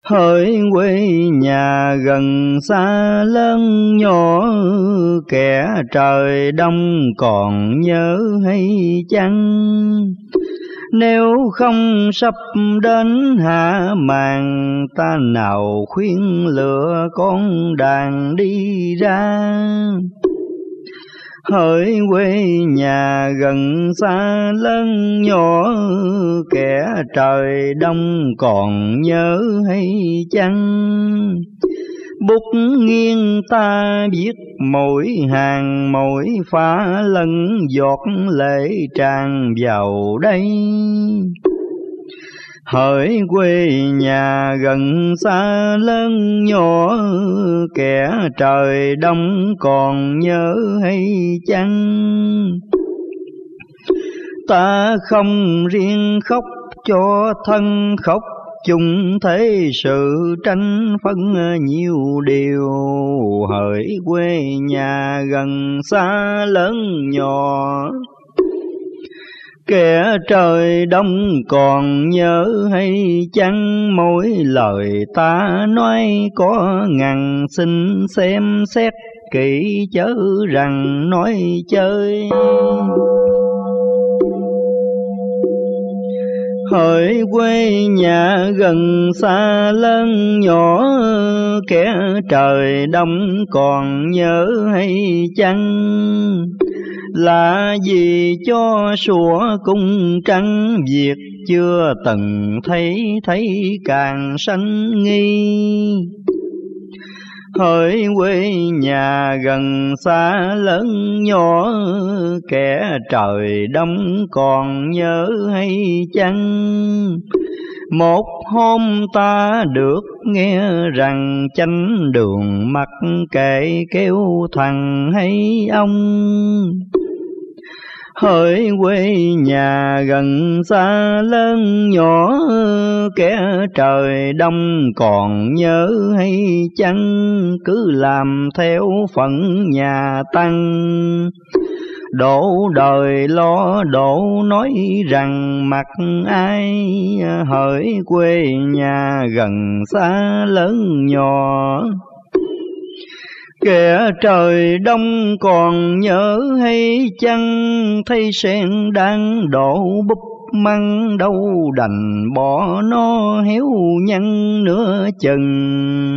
Hỡi quê nhà gần xa lớn nhỏ, kẻ trời đông còn nhớ hay chăng? Nếu không sắp đến hạ màn, ta nào khuyên lựa con đàn đi ra. Hỡi quê nhà gần xa lớn nhỏ, kẻ trời đông còn nhớ hay chăng? Bút nghiêng ta viết mỗi hàng mỗi phá lẫn giọt lệ tràn vào đây. Hỡi quê nhà gần xa lớn nhỏ, kẻ trời đông còn nhớ hay chăng? Ta không riêng khóc cho thân, khóc chung thế sự tranh phân nhiều điều. Hỡi quê nhà gần xa lớn nhỏ, kẻ trời đông còn nhớ hay chăng? Mỗi lời ta nói có ngàn, xin xem xét kỹ chớ rằng nói chơi. Hỡi quê nhà gần xa lớn nhỏ, kẻ trời đông còn nhớ hay chăng? Là gì cho sủa cung trăng, việc chưa từng thấy càng sanh nghi. Hỡi quê nhà gần xa lớn nhỏ, kẻ trời đông còn nhớ hay chăng? Một hôm ta được nghe rằng chánh đường mặc kệ kêu thằng hay ông. Hỡi quê nhà gần xa lớn nhỏ, kẻ trời đông còn nhớ hay chăng? Cứ làm theo phận nhà Tăng, đổ đời lo đổ nói rằng mặc ai. Hỡi quê nhà gần xa lớn nhỏ, kẻ trời đông còn nhớ hay chăng? Thấy sen đang đổ búp măng, đâu đành bỏ nó héo nhăn nửa chừng.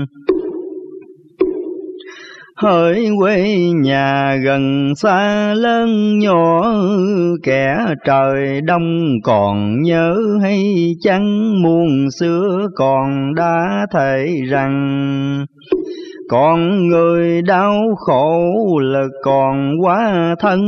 Hỡi quê nhà gần xa lớn nhỏ, kẻ trời đông còn nhớ hay chăng? Muôn xưa còn đã thề rằng, con người đau khổ là còn quá thân.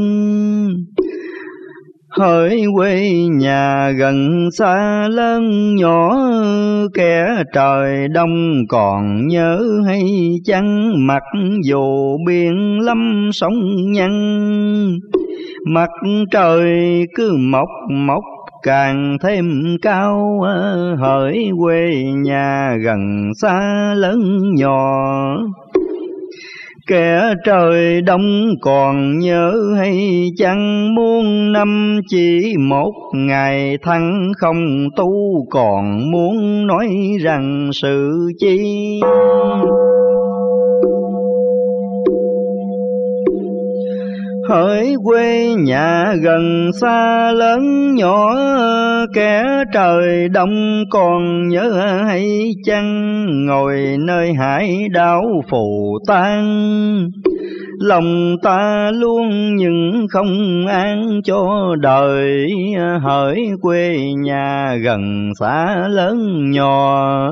Hỡi quê nhà gần xa lớn nhỏ, kẻ trời đông còn nhớ hay chăng? Mặc dù biển lâm sóng nhăn, mặt trời cứ mọc càng thêm cao. Hỡi quê nhà gần xa lớn nhỏ, kẻ trời đông còn nhớ hay chăng? Muôn năm chỉ một ngày thăng không tu, còn muốn nói rằng sự chi. Hỡi quê nhà gần xa lớn nhỏ, kẻ trời đông còn nhớ hay chăng? Ngồi nơi hải đảo phù tan, lòng ta luôn nhưng không an cho đời. Hỡi quê nhà gần xa lớn nhỏ,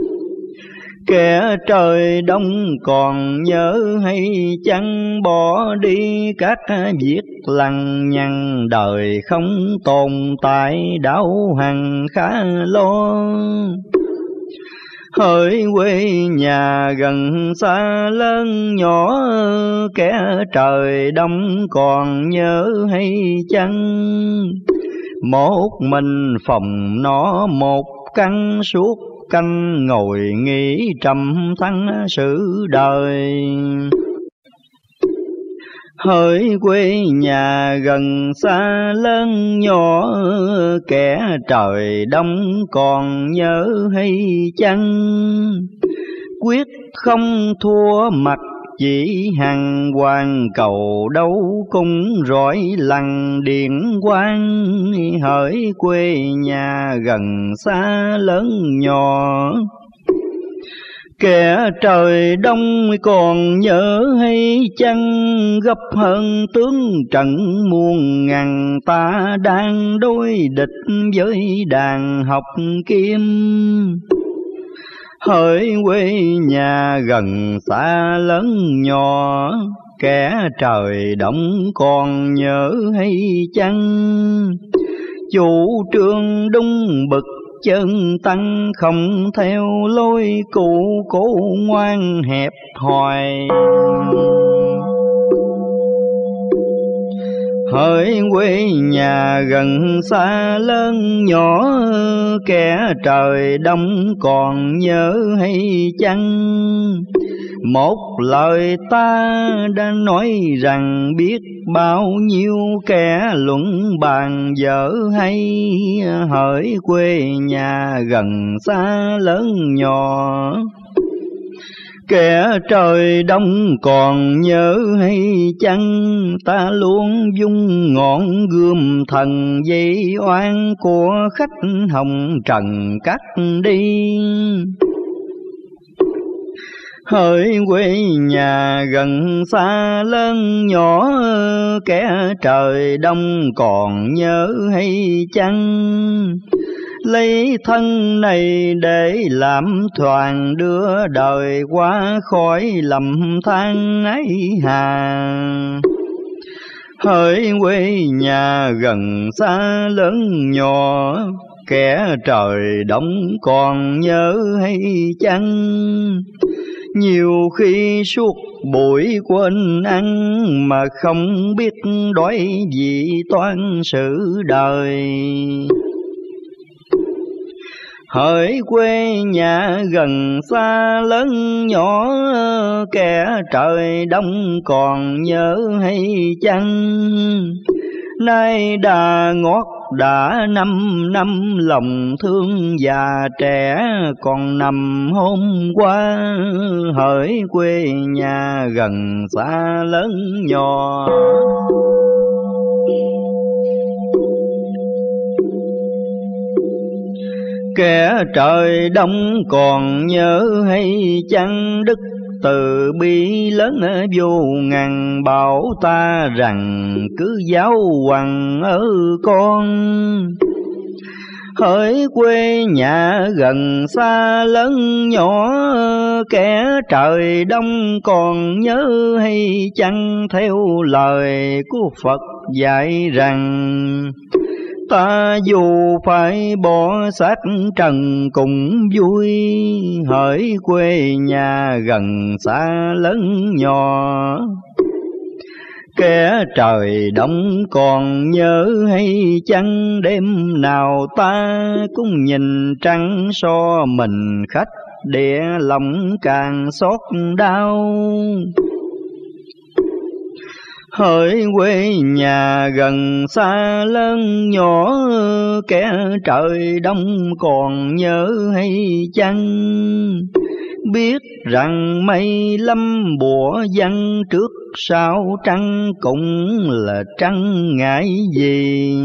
kẻ trời đông còn nhớ hay chăng? Bỏ đi các việc lằng nhằng, đời không tồn tại đạo hằng khá lo. Hỡi quê nhà gần xa lớn nhỏ, kẻ trời đông còn nhớ hay chăng? Một mình phòng nó một căn, suốt canh ngồi nghĩ trầm thăng sự đời. Hỡi quê nhà gần xa lớn nhỏ, kẻ trời đông còn nhớ hay chăng? Quyết không thua mặt chỉ hằng hoàng, cầu đấu cung rọi lằn điện quang. Hỡi quê nhà gần xa lớn nhỏ, kẻ trời đông còn nhớ hay chăng? Gấp hơn tướng trận muôn ngàn, ta đang đối địch với đàn học kim. Hỡi quê nhà gần xa lớn nhỏ, kẻ trời đông còn nhớ hay chăng? Chủ trương đúng bực chân tăng, không theo lối cũ cố ngoan hẹp hòi. Hỡi quê nhà gần xa lớn nhỏ, kẻ trời đông còn nhớ hay chăng? Một lời ta đã nói rằng, biết bao nhiêu kẻ luận bàn dở hay. Hỡi quê nhà gần xa lớn nhỏ, kẻ trời đông còn nhớ hay chăng? Ta luôn dung ngọn gươm thần, dây oan của khách hồng trần cắt đi. Hỡi quê nhà gần xa lớn nhỏ, kẻ trời đông còn nhớ hay chăng? Lấy thân này để làm thoàn, đưa đời qua khỏi lầm than ấy hà. Hỡi quê nhà gần xa lớn nhỏ, kẻ trời đông còn nhớ hay chăng? Nhiều khi suốt buổi quên ăn, mà không biết đói vì toan sự đời. Hỡi quê nhà gần xa lớn nhỏ, kẻ trời đông còn nhớ hay chăng? Nay đã ngót đã 5 năm, lòng thương già trẻ còn nằm hôm qua. Hỡi quê nhà gần xa lớn nhỏ, kẻ trời đông còn nhớ hay chăng? Đức từ bi lớn vô ngàn, bảo ta rằng cứ giáo hoàng ở con. Hỡi quê nhà gần xa lớn nhỏ, kẻ trời đông còn nhớ hay chăng? Theo lời của Phật dạy rằng, ta dù phải bỏ xác trần cũng vui. Hỡi quê nhà gần xa lớn nhỏ, kẻ trời đông còn nhớ hay chăng? Đêm nào ta cũng nhìn trăng so mình khách, địa lòng càng xót đau. Hỡi quê nhà gần xa lớn nhỏ, kẻ trời đông còn nhớ hay chăng? Biết rằng mây lâm bủa văng, trước sau trăng cũng là trăng ngại gì.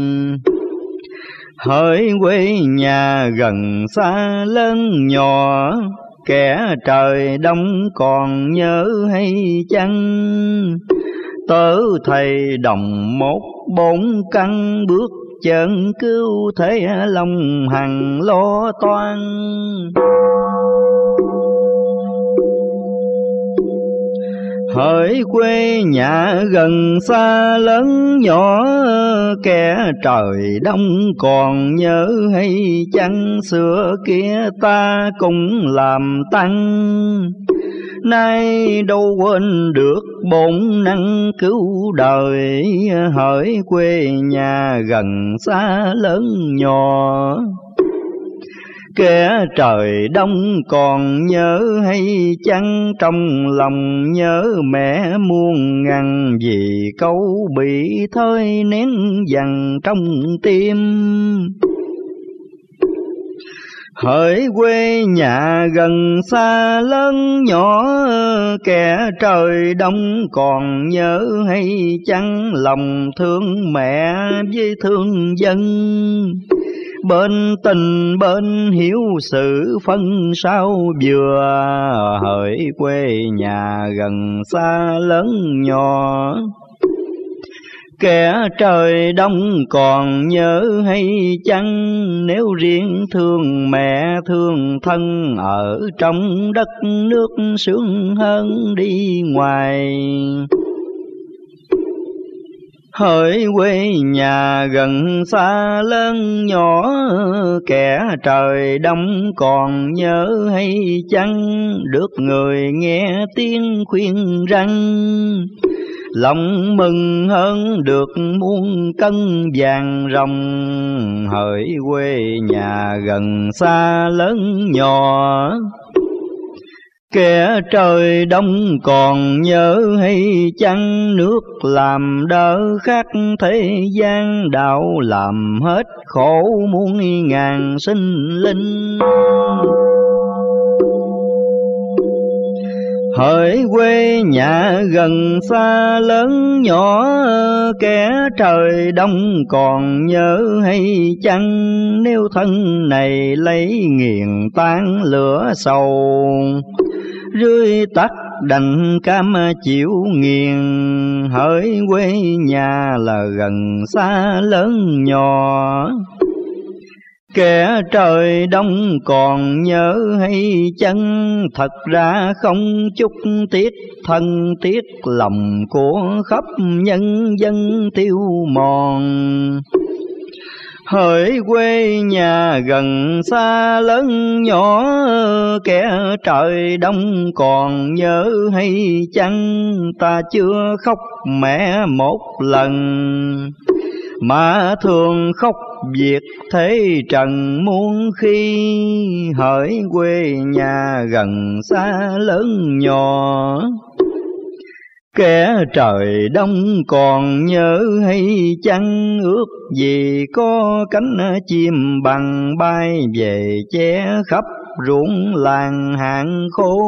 Hỡi quê nhà gần xa lớn nhỏ, kẻ trời đông còn nhớ hay chăng? Tớ thầy đồng 1-4 căn, bước chân cứu thế lòng hằng lo toan. Hỡi quê nhà gần xa lớn nhỏ, kẻ trời đông còn nhớ hay chăng? Xưa kia ta cũng làm tăng, nay đâu quên được bổn năng cứu đời. Hỡi quê nhà gần xa lớn nhỏ, Kẻ trời đông còn nhớ hay chăng, trong lòng nhớ mẹ muôn ngàn, vì câu bị thơi nén dằn trong tim. Hỡi quê nhà gần xa lớn nhỏ, kẻ trời đông còn nhớ hay chăng, lòng thương mẹ với thương dân. Bên tình bên hiểu sự phân sao vừa, hỡi quê nhà gần xa lớn nhỏ. Kẻ trời đông còn nhớ hay chăng, nếu riêng thương mẹ thương thân, ở trong đất nước sướng hơn đi ngoài. Hỡi quê nhà gần xa lớn nhỏ, kẻ trời đông còn nhớ hay chăng, được người nghe tiếng khuyên răng. Lòng mừng hơn được muôn cân vàng ròng, hỡi quê nhà gần xa lớn nhỏ. Kẻ trời đông còn nhớ hay chăng, nước làm đỡ khác thế gian, đạo làm hết khổ muôn ngàn sinh linh. Hỡi quê nhà gần xa lớn nhỏ, kẻ trời đông còn nhớ hay chăng, nếu thân này lấy nghiền tan lửa sầu, rươi tắt đành cam chịu nghiền. Hỡi quê nhà là gần xa lớn nhỏ, kẻ trời đông còn nhớ hay chăng, thật ra không chút tiếc thân tiếc lòng của khắp nhân dân tiêu mòn. Hỡi quê nhà gần xa lớn nhỏ, kẻ trời đông còn nhớ hay chăng, ta chưa khóc mẹ một lần, mà thường khóc việc thế trần muôn khi. Hỡi quê nhà gần xa lớn nhỏ, kẻ trời đông còn nhớ hay chăng, ước gì có cánh chim bằng bay về che khắp ruộng làng hạn khô.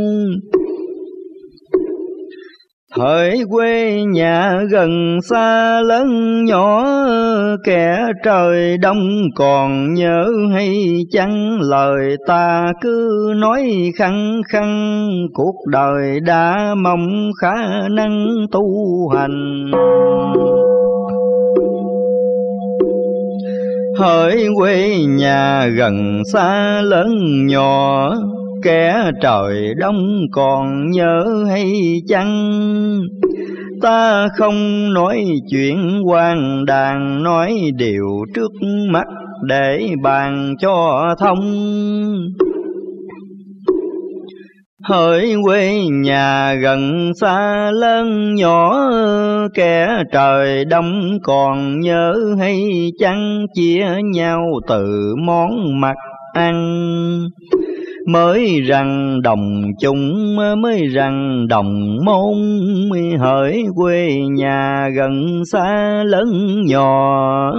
Hỡi quê nhà gần xa lớn nhỏ, kẻ trời đông còn nhớ hay chăng, lời ta cứ nói khăng khăng, cuộc đời đã mong khả năng tu hành. Hỡi quê nhà gần xa lớn nhỏ, kẻ trời đông còn nhớ hay chăng, ta không nói chuyện hoang đàn, nói điều trước mắt để bàn cho thông. Hỡi quê nhà gần xa lớn nhỏ, kẻ trời đông còn nhớ hay chăng, chia nhau từ món mặt ăn. Mới rằng đồng chung mới rằng đồng môn, hỡi quê nhà gần xa lớn nhỏ.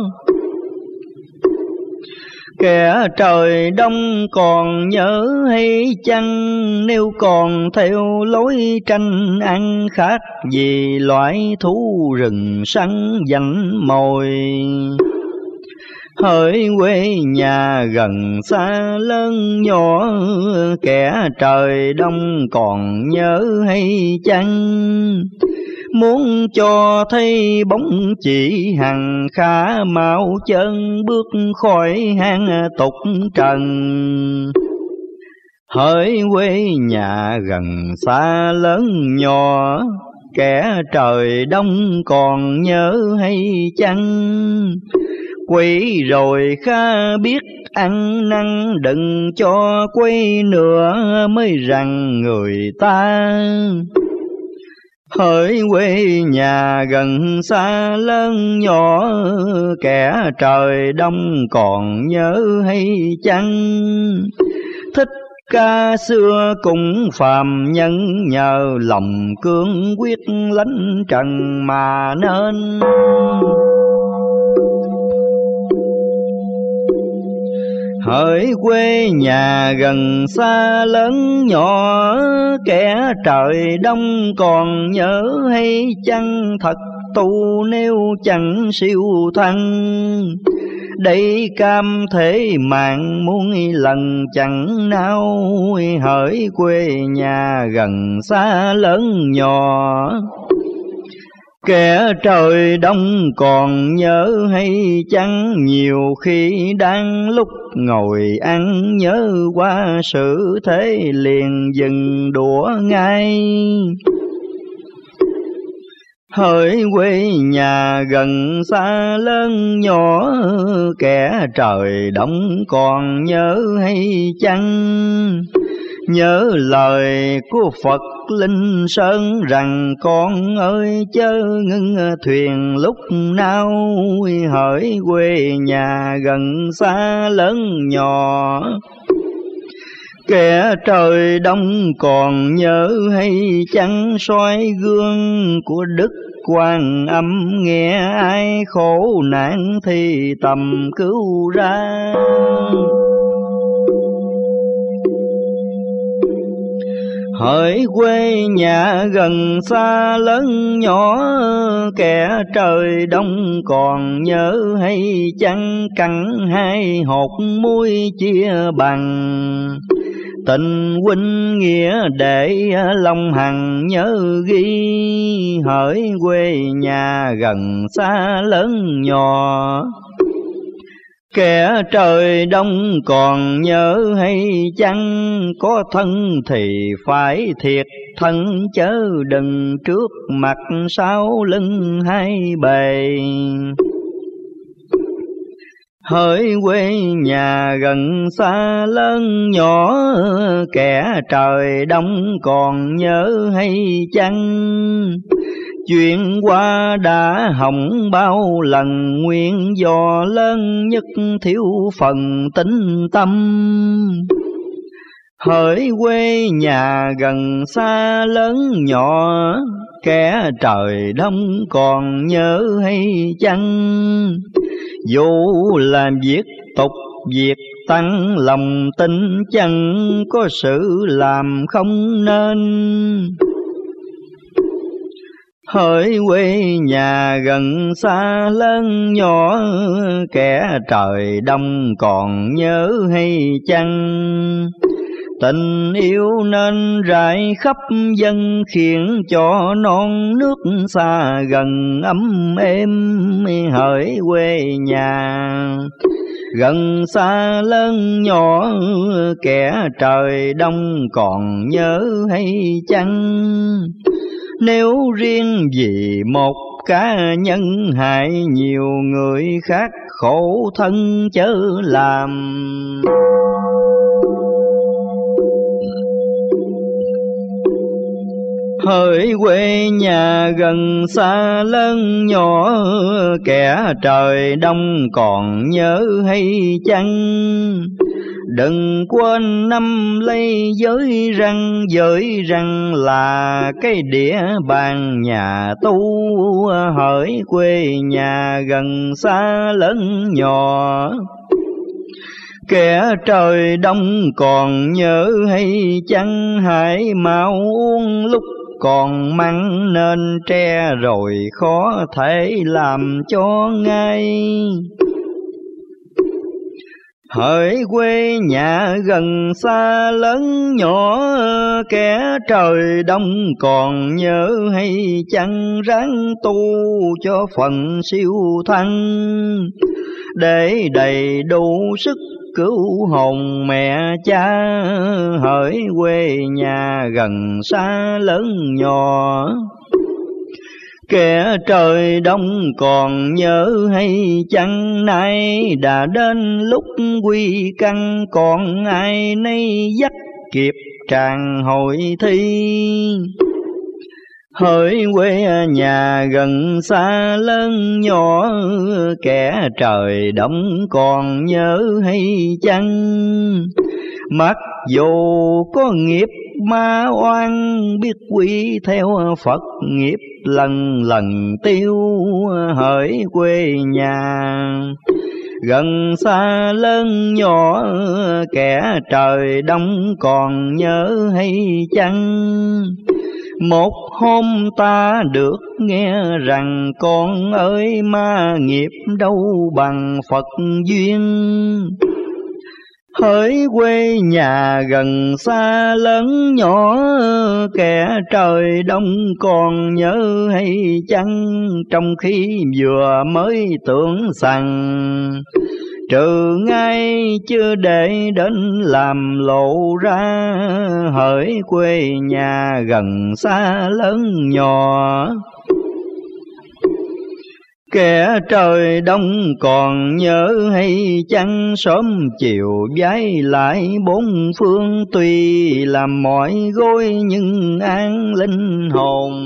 Kẻ trời đông còn nhớ hay chăng, nếu còn theo lối tranh ăn, khác gì loại thú rừng săn dành mồi. Hỡi quê nhà gần xa lớn nhỏ, kẻ trời đông còn nhớ hay chăng, muốn cho thấy bóng chỉ hằng khá mau chân bước khỏi hang tục trần. Hỡi quê nhà gần xa lớn nhỏ, kẻ trời đông còn nhớ hay chăng, quỷ rồi khá biết ăn năn, đừng cho quấy nữa mới rằng người ta. Hỡi quê nhà gần xa lớn nhỏ, kẻ trời đông còn nhớ hay chăng? Thích Ca xưa cũng phàm nhân, nhờ lòng cương quyết lánh trần mà nên. Hỡi quê nhà gần xa lớn nhỏ, kẻ trời đông còn nhớ hay chăng? Thật tu nếu chẳng siêu thăng, đây cam thế mạng muôn lần chẳng nao. Hỡi quê nhà gần xa lớn nhỏ, kẻ trời đông còn nhớ hay chăng? Nhiều khi đang lúc ngồi ăn, nhớ qua sự thế liền dừng đũa ngay. Hỡi quê nhà gần xa lớn nhỏ, kẻ trời đông còn nhớ hay chăng? Nhớ lời của Phật Linh Sơn rằng con ơi chớ ngưng thuyền lúc nào. Hỡi quê nhà gần xa lớn nhỏ, kẻ trời đông còn nhớ hay chăng? Soi gương của Đức Quan Âm, nghe ai khổ nạn thì tầm cứu ra. Hỡi quê nhà gần xa lớn nhỏ, kẻ trời đông còn nhớ hay chăng? Cắn hai hột muối chia bằng, tình huynh nghĩa để lòng hằng nhớ ghi. Hỡi quê nhà gần xa lớn nhỏ, kẻ trời đông còn nhớ hay chăng? Có thân thì phải thiệt thân, chớ đừng trước mặt sau lưng hai bề. Hỡi quê nhà gần xa lớn nhỏ, kẻ trời đông còn nhớ hay chăng? Chuyện qua đã hỏng bao lần, nguyên do lớn nhất thiếu phần tín tâm. Hỡi quê nhà gần xa lớn nhỏ, kẻ trời đông còn nhớ hay chăng? Dù làm việc tục việc tăng, lòng tin chẳng có sự làm không nên. Hỡi quê nhà gần xa lớn nhỏ, kẻ trời đông còn nhớ hay chăng? Tình yêu nên rải khắp dân, khiến cho non nước xa gần ấm êm. Hỡi quê nhà gần xa lớn nhỏ, kẻ trời đông còn nhớ hay chăng? Nếu riêng vì một cá nhân, hại nhiều người khác khổ thân chớ làm. Hỡi quê nhà gần xa lớn nhỏ, kẻ trời đông còn nhớ hay chăng? Đừng quên năm lấy giới răng là cái đĩa bàn nhà tu. Hỡi quê nhà gần xa lớn nhỏ, kẻ trời đông còn nhớ hay chăng? Hãy mau uống lúc còn mặn, nên tre rồi khó thể làm cho ngay. Hỡi quê nhà gần xa lớn nhỏ, kẻ trời đông còn nhớ hay chăng? Ráng tu cho phần siêu thăng, để đầy đủ sức cứu hồn mẹ cha. Hỡi quê nhà gần xa lớn nhỏ, kẻ trời đông còn nhớ hay chăng? Nay đã đến lúc quy căn, còn ai nấy dắt kịp tràn hội thi. Hỡi quê nhà gần xa lớn nhỏ, kẻ trời đông còn nhớ hay chăng? Mặc dù có nghiệp ma oan, biết quy theo Phật nghiệp lần lần tiêu. Hỡi quê nhà gần xa lớn nhỏ, kẻ trời đông còn nhớ hay chăng? Một hôm ta được nghe rằng con ơi ma nghiệp đâu bằng Phật duyên. Hỡi quê nhà gần xa lớn nhỏ, kẻ trời đông còn nhớ hay chăng? Trong khi vừa mới tưởng rằng trừ ngay chưa để đến làm lộ ra. Hỡi quê nhà gần xa lớn nhỏ, kẻ trời đông còn nhớ hay chăng? Sớm chiều vái lại bốn phương, tuy làm mọi gối nhưng an linh hồn.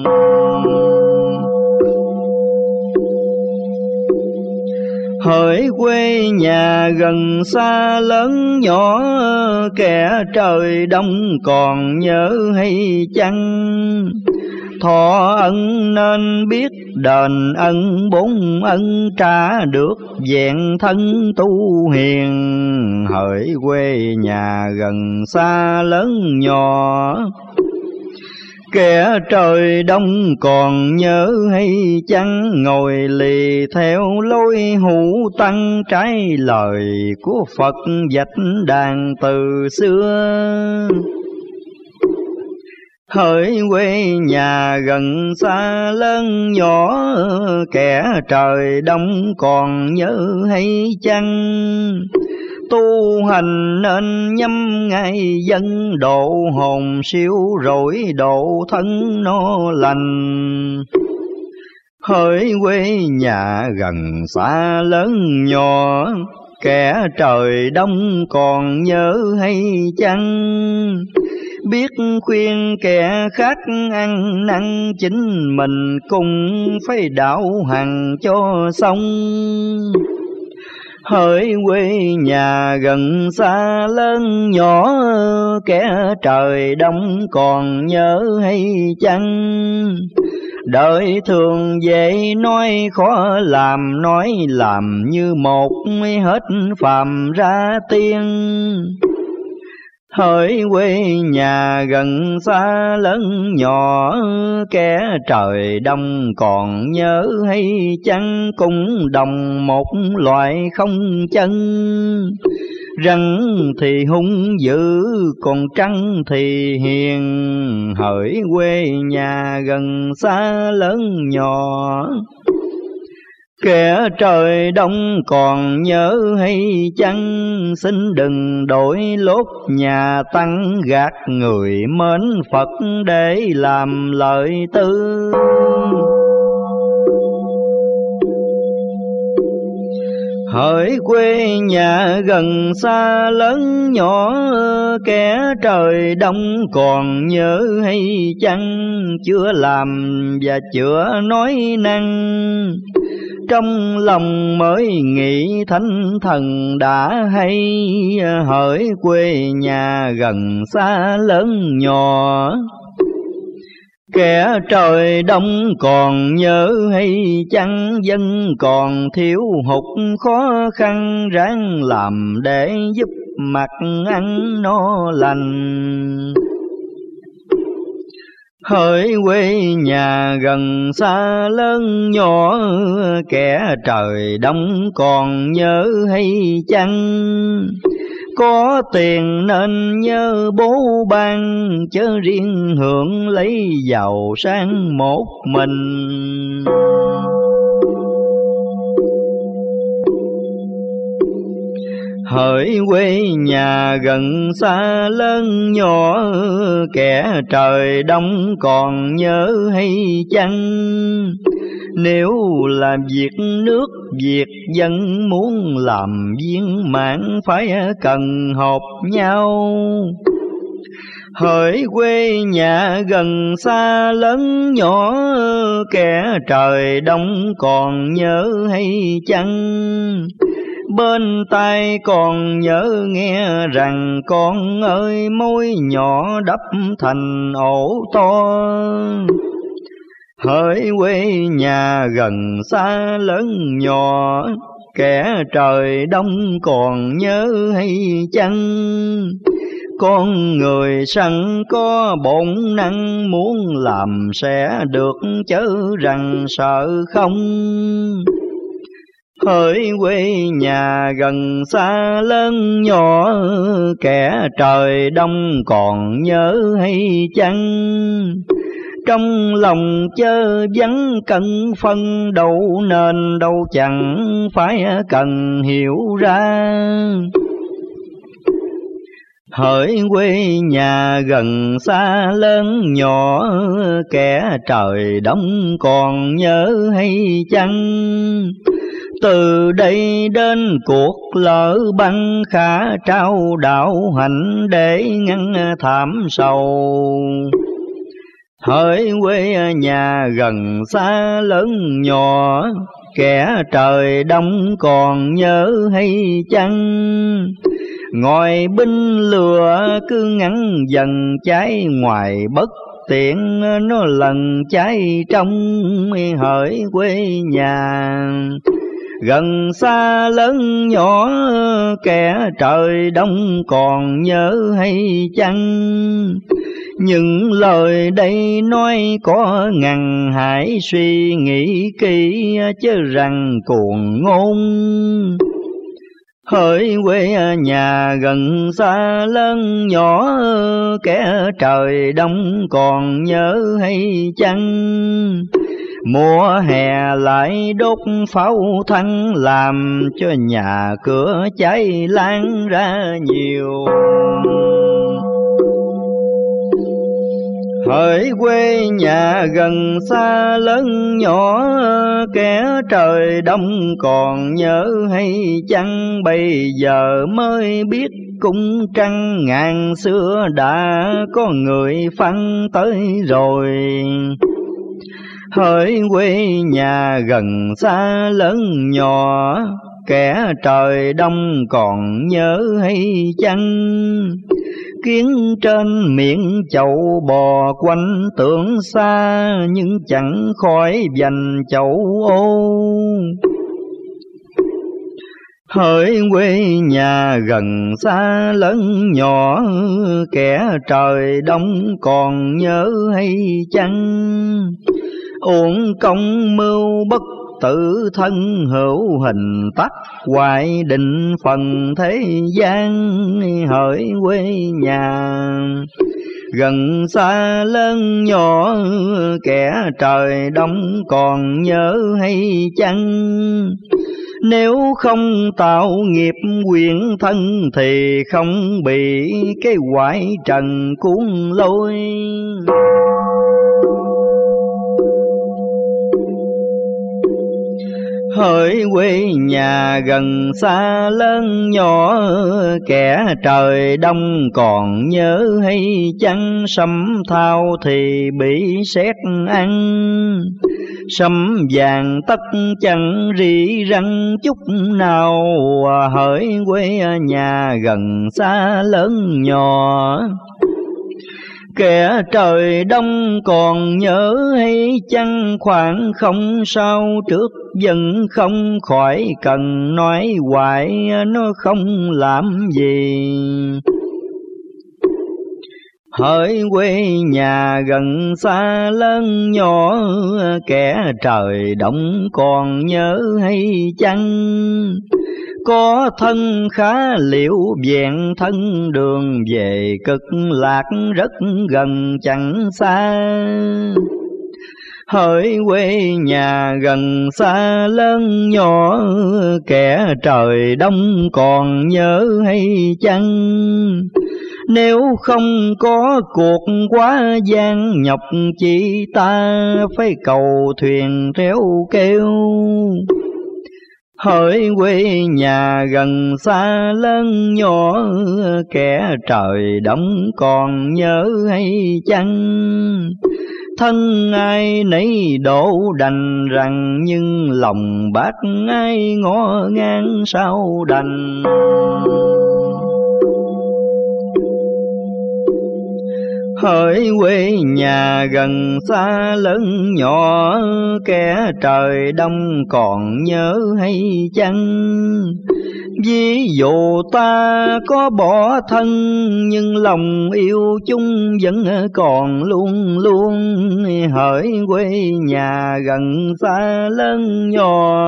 Hỡi quê nhà gần xa lớn nhỏ, kẻ trời đông còn nhớ hay chăng? Thọ ân nên biết đền ân, bốn ân trả được vẹn thân tu hiền. Hỡi quê nhà gần xa lớn nhỏ, kẻ trời đông còn nhớ hay chăng? Ngồi lì theo lối hữu tăng, trái lời của Phật vạch đàn từ xưa. Hỡi quê nhà gần xa lớn nhỏ, kẻ trời đông còn nhớ hay chăng? Tu hành nên nhắm ngay dân, độ hồn siêu rỗi độ thân nó lành. Hỡi quê nhà gần xa lớn nhỏ, kẻ trời đông còn nhớ hay chăng? Biết khuyên kẻ khác ăn năn, chính mình cùng phải đạo hằng cho xong. Hỡi quê nhà gần xa lớn nhỏ, kẻ trời đông còn nhớ hay chăng? Đời thường dễ nói khó làm, nói làm như một hết phàm ra tiên. Hỡi quê nhà gần xa lớn nhỏ, kẻ trời đông còn nhớ hay chăng? Cũng đồng một loại không chân, rắn thì hung dữ còn trăng thì hiền. Hỡi quê nhà gần xa lớn nhỏ, kẻ trời đông còn nhớ hay chăng? Xin đừng đổi lốt nhà tăng, gạt người mến Phật để làm lợi tư. Hỡi quê nhà gần xa lớn nhỏ, kẻ trời đông còn nhớ hay chăng? Chưa làm và chưa nói năng, trong lòng mới nghĩ thánh thần đã hay. Hỡi quê nhà gần xa lớn nhỏ, kẻ trời đông còn nhớ hay chăng? Dân còn thiếu hụt khó khăn, ráng làm để giúp mặt ăn no lành. Hỡi quê nhà gần xa lớn nhỏ, kẻ trời đông còn nhớ hay chăng? Có tiền nên nhớ bố ban, chớ riêng hưởng lấy giàu sang một mình. Hỡi quê nhà gần xa lớn nhỏ, kẻ trời đông còn nhớ hay chăng? Nếu làm việc nước việc dân, muốn làm viên mãn phải cần họp nhau. Hỡi quê nhà gần xa lớn nhỏ, kẻ trời đông còn nhớ hay chăng? Bên tai còn nhớ nghe rằng con ơi mối nhỏ đắp thành ổ to. Hỡi quê nhà gần xa lớn nhỏ, kẻ trời đông còn nhớ hay chăng? Con người sẵn có bổn năng muốn làm sẽ được, chớ rằng sợ không. Hỡi quê nhà gần xa lớn nhỏ, kẻ trời đông còn nhớ hay chăng? Trong lòng chớ vắng cân phân, đâu nên đâu chẳng phải cần hiểu ra. Hỡi quê nhà gần xa lớn nhỏ, kẻ trời đông còn nhớ hay chăng? Từ đây đến cuộc lỡ băng, khả trao đạo hạnh để ngăn thảm sầu. Hỡi quê nhà gần xa lớn nhỏ, kẻ trời đông còn nhớ hay chăng? Ngòi binh lửa cứ ngắn dần cháy ngoài, bất tiện nó lần cháy trong. Hỡi quê nhà gần xa lớn nhỏ, kẻ trời đông còn nhớ hay chăng? Những lời đây nói có ngàn, hãy suy nghĩ kỹ chứ rằng cuồng ngôn. Hỡi quê nhà gần xa lớn nhỏ, kẻ trời đông còn nhớ hay chăng? Mùa hè lại đốt pháo thăng, làm cho nhà cửa cháy lan ra nhiều. Hỡi quê nhà gần xa lớn nhỏ, kẻ trời đông còn nhớ hay chăng? Bây giờ mới biết cung trăng, ngàn xưa đã có người phăng tới rồi. Hỡi quê nhà gần xa lớn nhỏ, kẻ trời đông còn nhớ hay chăng? Kiến trên miệng chậu bò quanh tưởng xa, nhưng chẳng khỏi vành chậu ô. Hỡi quê nhà gần xa lớn nhỏ, kẻ trời đông còn nhớ hay chăng? Uổng công mưu bất tự thân, hữu hình tắc hoại định phần thế gian. Hỡi quê nhà gần xa lớn nhỏ, kẻ trời đông còn nhớ hay chăng? Nếu không tạo nghiệp quyển thân, thì không bị cái hoại trần cuốn lôi. Hỡi quê nhà gần xa lớn nhỏ, kẻ trời đông còn nhớ hay chăng? Sấm thao thì bị sét ăn, sấm vàng tất chẳng rỉ răng chút nào. Hỡi quê nhà gần xa lớn nhỏ, kẻ trời đông còn nhớ hay chăng? Khoảng không sao trước dân không khỏi cần nói hoài, nó không làm gì. Hỡi quê nhà gần xa lớn nhỏ, kẻ trời đông còn nhớ hay chăng? Có thân khá liệu vẹn thân, đường về cực lạc rất gần chẳng xa. Hỡi quê nhà gần xa lớn nhỏ, kẻ trời đông còn nhớ hay chăng? Nếu không có cuộc quá gian nhọc, chỉ ta phải cầu thuyền réo kêu. Hỡi quê nhà gần xa lớn nhỏ, kẻ trời đông còn nhớ hay chăng? Thân ai nấy đổ đành rằng, nhưng lòng bác ai ngó ngang sao đành. Hỡi quê nhà gần xa lớn nhỏ, kẻ trời đông còn nhớ hay chăng? Ví dụ ta có bỏ thân, nhưng lòng yêu chung vẫn còn luôn luôn. Hỡi quê nhà gần xa lớn nhỏ,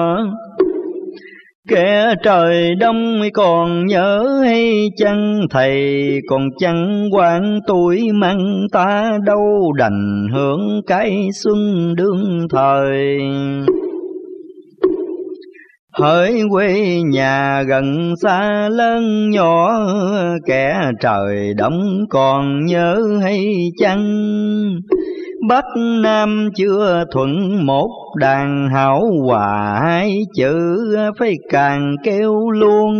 kẻ trời đông còn nhớ hay chăng? Thầy còn chẳng quản tuổi mang ta đâu, đành hưởng cái xuân đương thời. Hỡi quê nhà gần xa lớn nhỏ, kẻ trời đông còn nhớ hay chăng? Bắc Nam chưa thuận một đàn, hảo hòa hai chữ phải càng kêu luôn.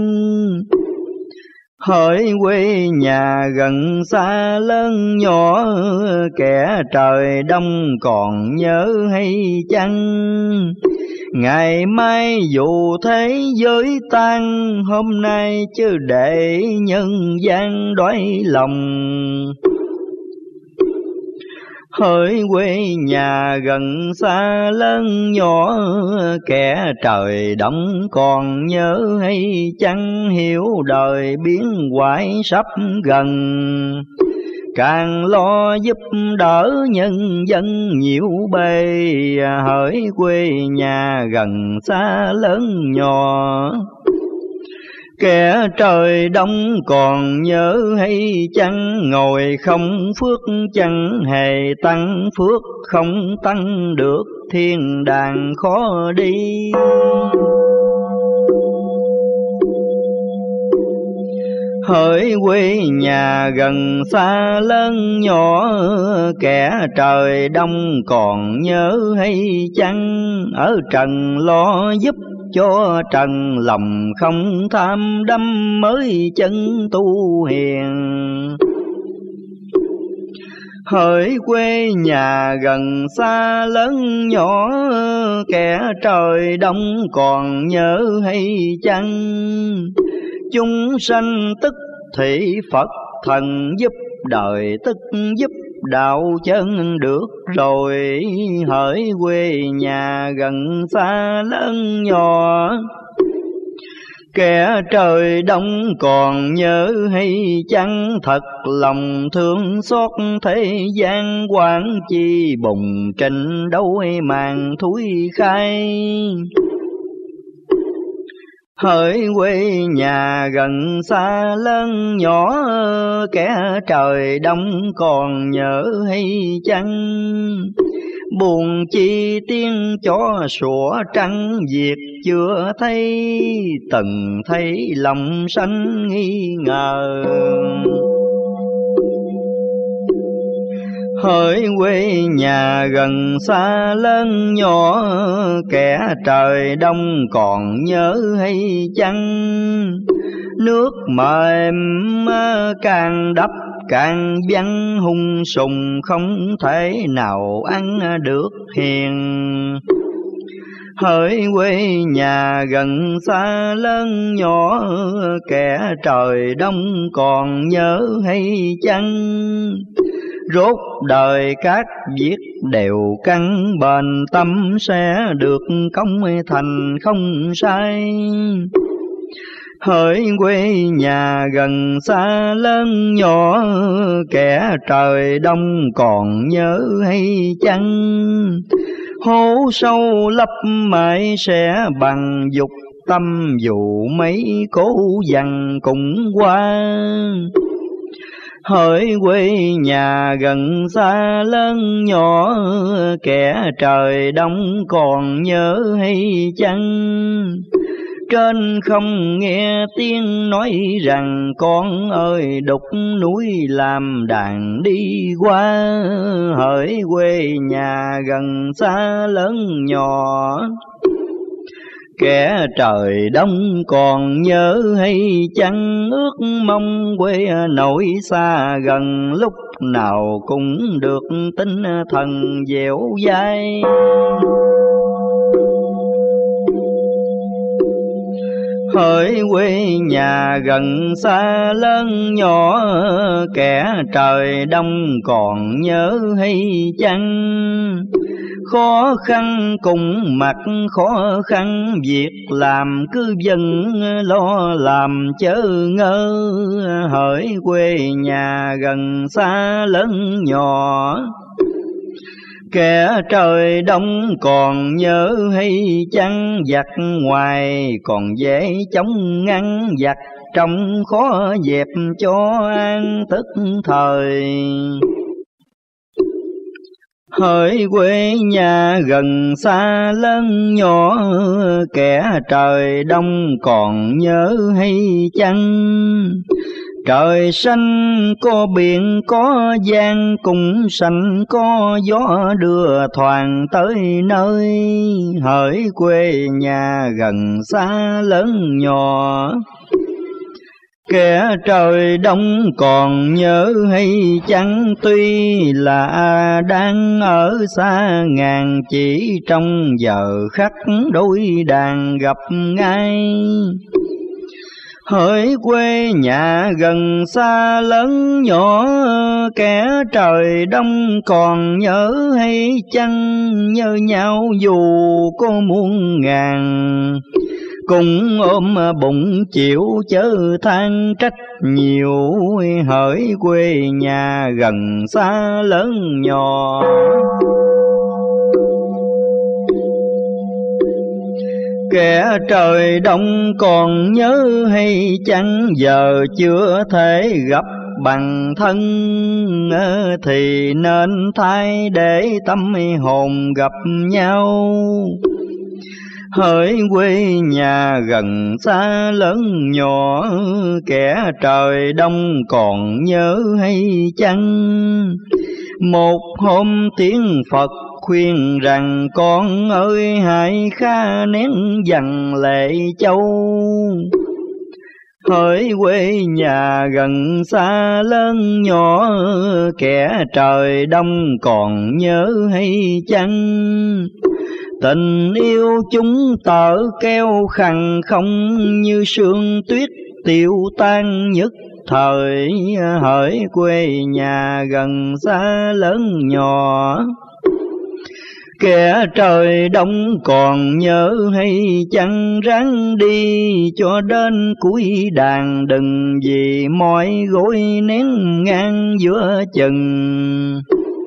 Hỡi quê nhà gần xa lớn nhỏ, kẻ trời đông còn nhớ hay chăng? Ngày mai dù thế giới tan, hôm nay chứ để nhân gian đói lòng. Hỡi quê nhà gần xa lớn nhỏ, kẻ trời đông còn nhớ hay chăng? Hiểu đời biến hoại sắp gần, càng lo giúp đỡ nhân dân nhiều bề. Hỡi quê nhà gần xa lớn nhỏ, kẻ trời đông còn nhớ hay chăng? Ngồi không phước chẳng hề tăng phước, không tăng được thiên đàng khó đi. Hỡi quê nhà gần xa lớn nhỏ, kẻ trời đông còn nhớ hay chăng? Ở trần lo giúp cho trần, lòng không tham đắm mới chân tu hiền. Hỡi quê nhà gần xa lớn nhỏ, kẻ trời đông còn nhớ hay chăng? Chúng sanh tức thị Phật thần, giúp đời tức giúp đạo chân được rồi. Hỡi quê nhà gần xa lớn nhỏ, kẻ trời đông còn nhớ hay chăng? Thật lòng thương xót thế gian, quán chi bùng trình đâu màn thúi khai. Hỡi quê nhà gần xa lớn nhỏ, kẻ trời đông còn nhớ hay chăng? Buồn chi tiếng chó sủa trăng, việc chưa thấy từng thấy lòng sanh nghi ngờ. Hỡi quê nhà gần xa lớn nhỏ, kẻ trời đông còn nhớ hay chăng? Nước mềm càng đắp càng văng, hung sùng không thể nào ăn được hiền. Hỡi quê nhà gần xa lớn nhỏ, kẻ trời đông còn nhớ hay chăng? Rốt đời các việc đều căn bền, tâm sẽ được công thành không sai. Hỡi quê nhà gần xa lớn nhỏ, kẻ trời đông còn nhớ hay chăng? Hố sâu lấp mãi sẽ bằng dục tâm, dù mấy cố dằn cũng qua. Hỡi quê nhà gần xa lớn nhỏ, kẻ trời đông còn nhớ hay chăng? Trên không nghe tiếng nói rằng, con ơi đục núi làm đàn đi qua. Hỡi quê nhà gần xa lớn nhỏ, Kẻ trời đông còn nhớ hay chăng, ước mong quê nội xa gần, lúc nào cũng được tinh thần dẻo dai. Hỡi quê nhà gần xa lớn nhỏ, kẻ trời đông còn nhớ hay chăng? Khó khăn cùng mặt khó khăn, việc làm cứ dần lo làm chớ ngơ. Hỡi quê nhà gần xa lớn nhỏ, kẻ trời đông còn nhớ hay chăng? Giặc ngoài còn dễ chống ngăn, giặc trong khó dẹp cho an tức thời. Hỡi quê nhà gần xa lớn nhỏ, kẻ trời đông còn nhớ hay chăng? Trời xanh có biển có giang, cũng xanh có gió đưa thoảng tới nơi. Hỡi quê nhà gần xa lớn nhỏ, kẻ trời đông còn nhớ hay chăng? Tuy là đang ở xa ngàn, chỉ trong giờ khắc đôi đàn gặp ngay. Hỡi quê nhà gần xa lớn nhỏ, kẻ trời đông còn nhớ hay chăng? Nhớ nhau dù có muôn ngàn, cùng ôm bụng chịu chớ than trách nhiều. Hỡi quê nhà gần xa lớn nhỏ, kẻ trời đông còn nhớ hay chăng? Giờ chưa thể gặp bằng thân, thì nên thay để tâm hồn gặp nhau. Hỡi quê nhà gần xa lớn nhỏ, kẻ trời đông còn nhớ hay chăng? Một hôm tiếng Phật khuyên rằng, con ơi hãy khá nén dằn lệ châu. Hỡi quê nhà gần xa lớn nhỏ, kẻ trời đông còn nhớ hay chăng? Tình yêu chúng tở keo khằn không, như sương tuyết tiêu tan nhất thời. Hỡi quê nhà gần xa lớn nhỏ, kẻ trời đông còn nhớ hay chăng? Ráng đi cho đến cuối đàn, đừng vì mỏi gối nén ngang giữa chừng.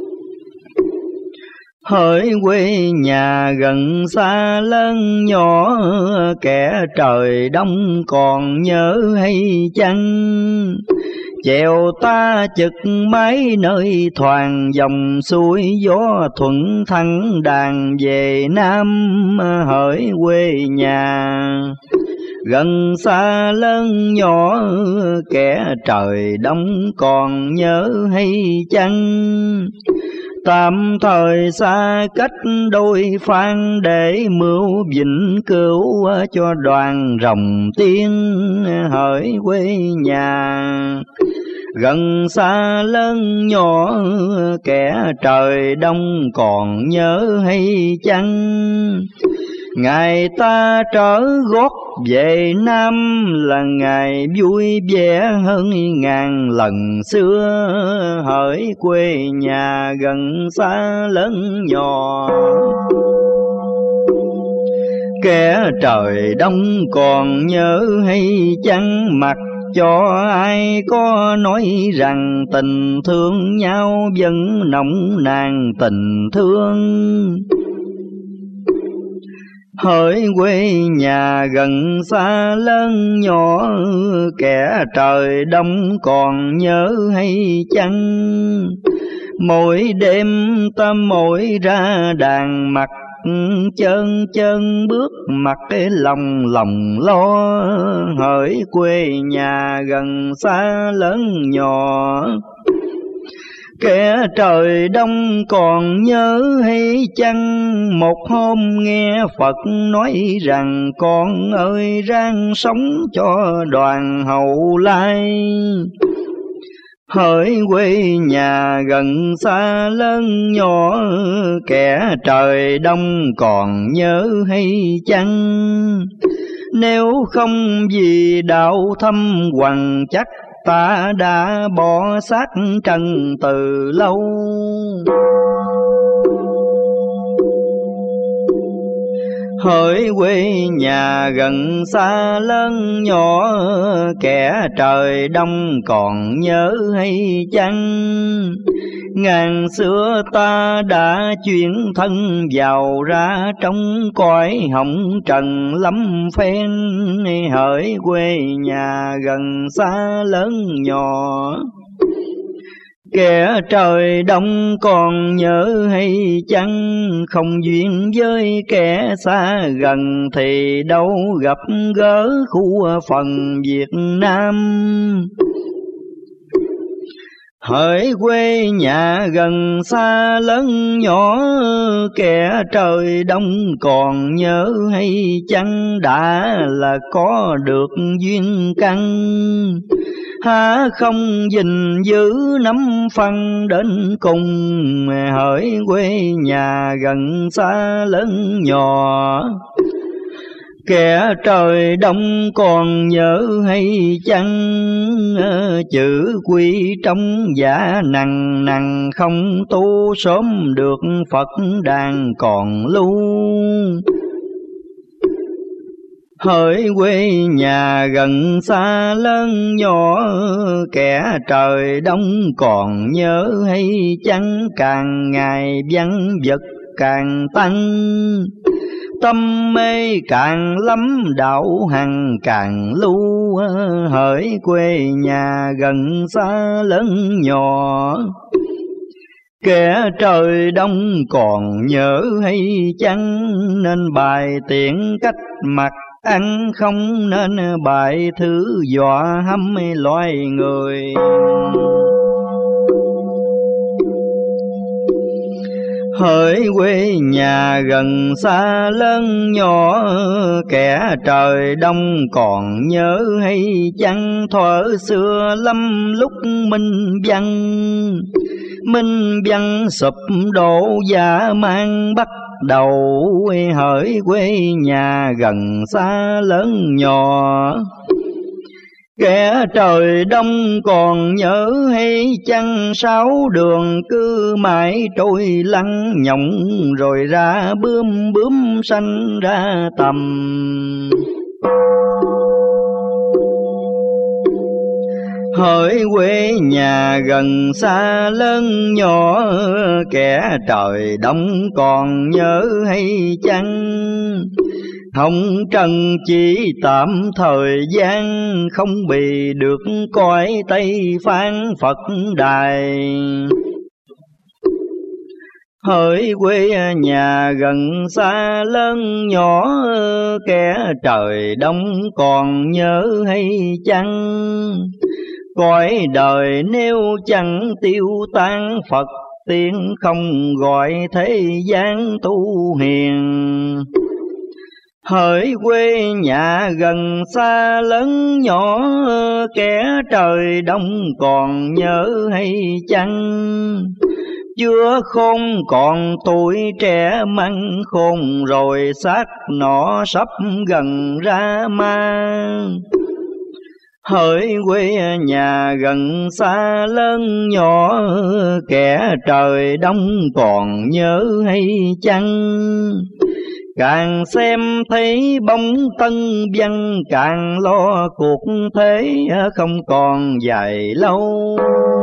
Hỡi quê nhà gần xa lớn nhỏ, kẻ trời đông còn nhớ hay chăng? Chèo ta chực mái nơi thoảng, dòng suối gió thuận thăng đàn về Nam. Hỡi quê nhà gần xa lớn nhỏ, kẻ trời đông còn nhớ hay chăng? Tạm thời xa cách đôi phan, để mưu vĩnh cửu cho đoàn rồng tiên. Hỡi quê nhà gần xa lớn nhỏ, kẻ trời đông còn nhớ hay chăng? Ngày ta trở gót về Nam, là ngày vui vẻ hơn ngàn lần xưa. Hỡi quê nhà gần xa lớn nhỏ, kẻ trời đông còn nhớ hay chăng? Mặc cho ai có nói rằng, tình thương nhau vẫn nồng nàn tình thương. Hỡi quê nhà gần xa lớn nhỏ, kẻ trời đông còn nhớ hay chăng? Mỗi đêm ta mỗi ra đàn, mặt chân chân bước mặt lòng lòng lo. Hỡi quê nhà gần xa lớn nhỏ, Kẻ trời đông còn nhớ hay chăng, một hôm nghe Phật nói rằng con ơi ráng sống cho đoàn hậu lai. Hỡi quê nhà gần xa lớn nhỏ, kẻ trời đông còn nhớ hay chăng? Nếu không vì đạo thâm hoằng chắc, ta đã bỏ xác trần từ lâu. Hỡi quê nhà gần xa lớn nhỏ, kẻ trời đông còn nhớ hay chăng? Ngàn xưa ta đã chuyển thân vào ra trong cõi hồng trần lắm phen. Hỡi quê nhà gần xa lớn nhỏ, kẻ trời đông còn nhớ hay chăng? Không duyên với kẻ xa gần thì đâu gặp gỡ khu phần Việt Nam. Hỡi quê nhà gần xa lớn nhỏ, kẻ trời đông còn nhớ hay chăng? Đã là có được duyên căn, há không gìn giữ nắm phân đến cùng. Hỡi quê nhà gần xa lớn nhỏ, kẻ trời đông còn nhớ hay chăng? Chữ quy trong giả nằng nằng, không tu sớm được Phật đàn còn lưu. Hỡi quê nhà gần xa lớn nhỏ, kẻ trời đông còn nhớ hay chăng? Càng ngày văn vật càng tăng, tâm mê càng lắm đạo hằng càng lưu. Hỡi quê nhà gần xa lớn nhỏ, kẻ trời đông còn nhớ hay chăng? Nên bài tiện cách mặc ăn, không nên bài thứ dọa hăm loài người. Hỡi quê nhà gần xa lớn nhỏ, kẻ trời đông còn nhớ hay chăng? Thuở xưa lâm lúc minh văn sụp đổ dã man bắt đầu. Hỡi quê nhà gần xa lớn nhỏ, kẻ trời đông còn nhớ hay chăng? Sáu đường cứ mãi trôi lăn nhộng, rồi ra bướm sanh ra tầm. Hỡi quê nhà gần xa lớn nhỏ, kẻ trời đông còn nhớ hay chăng? Hồng trần chỉ tạm thời gian, không bì được cõi Tây Phán Phật đài. Hỡi quê nhà gần xa lớn nhỏ, kẻ trời đông còn nhớ hay chăng? Cõi đời nếu chẳng tiêu tan, Phật tiên không gọi thế gian tu hiền. Hỡi quê nhà gần xa lớn nhỏ, kẻ trời đông còn nhớ hay chăng? Chưa khôn còn tuổi trẻ măng khôn, rồi xác nọ sắp gần ra ma. Hỡi quê nhà gần xa lớn nhỏ, kẻ trời đông còn nhớ hay chăng? Càng xem thấy bóng tân văn, càng lo cuộc thế không còn dài lâu.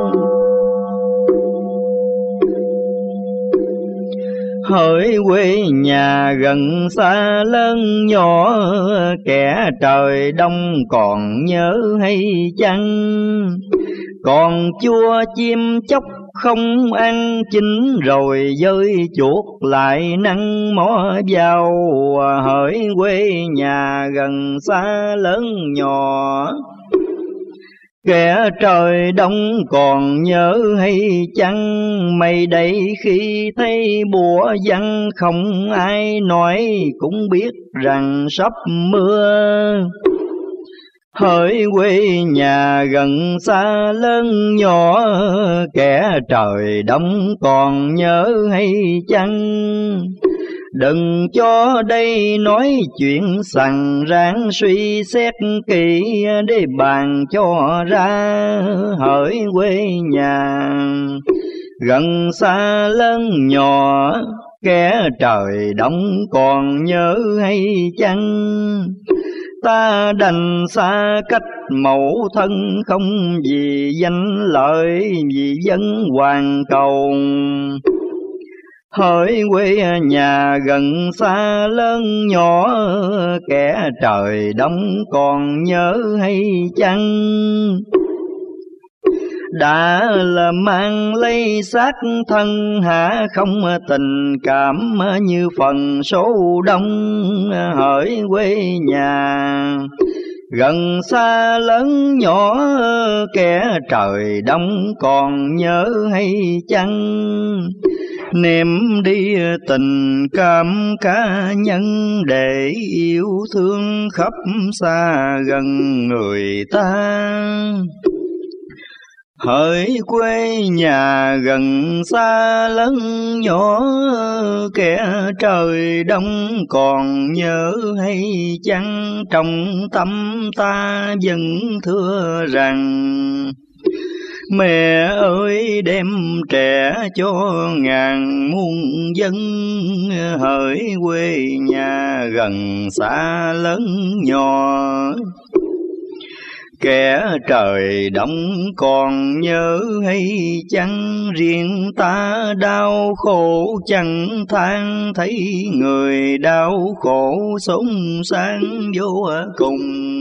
Hỡi quê nhà gần xa lớn nhỏ, kẻ trời đông còn nhớ hay chăng? Còn chua chim chóc không ăn chín, rồi dơi chuột lại nắng mó vào. Hỡi quê nhà gần xa lớn nhỏ, Kẻ trời đông còn nhớ hay chăng? Mây đây khi thấy bủa văng, không ai nói cũng biết rằng sắp mưa. Hỡi quê nhà gần xa lớn nhỏ, kẻ trời đông còn nhớ hay chăng? Đừng cho đây nói chuyện sằng ráng, suy xét kỹ để bàn cho ra. Hỡi quê nhà gần xa lớn nhỏ, kẻ trời đông còn nhớ hay chăng? Ta đành xa cách mẫu thân, không vì danh lợi, vì dân hoàn cầu. Hỡi quê nhà gần xa lớn nhỏ, kẻ trời đông còn nhớ hay chăng? Đã là mang lấy xác thân hả, không tình cảm như phần số đông. Hỡi quê nhà gần xa lớn nhỏ, kẻ trời đông còn nhớ hay chăng? Niệm đi tình cảm cá nhân, để yêu thương khắp xa gần người ta. Hỡi quê nhà gần xa lớn nhỏ, kẻ trời đông còn nhớ hay chăng? Trong tâm ta vẫn thưa rằng, mẹ ơi đem trẻ cho ngàn muôn dân. Hỡi quê nhà gần xa lớn nhỏ, kẻ trời đông còn nhớ hay chăng? Riêng ta đau khổ chẳng than, thấy người đau khổ sống sang vô cùng.